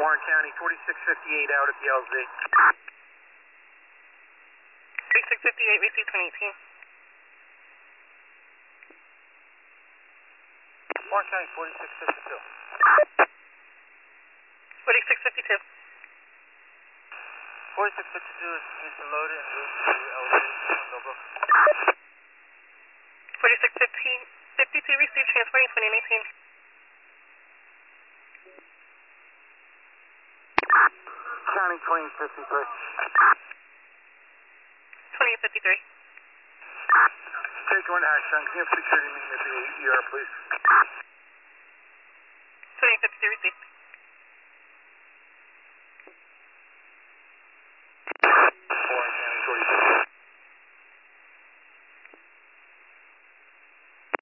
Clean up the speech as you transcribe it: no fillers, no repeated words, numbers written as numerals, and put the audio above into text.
Warren County, 4658 out at the LZ. 4658, receive 2018. Warren County, 4652. 4652. 4652 is Houston loaded and moved to LZ. Noble. 4652, receive transporting 2019. County, 2053. 2053. Take one, Ashton. Can you have security meeting at the ER, please? 2053, receive.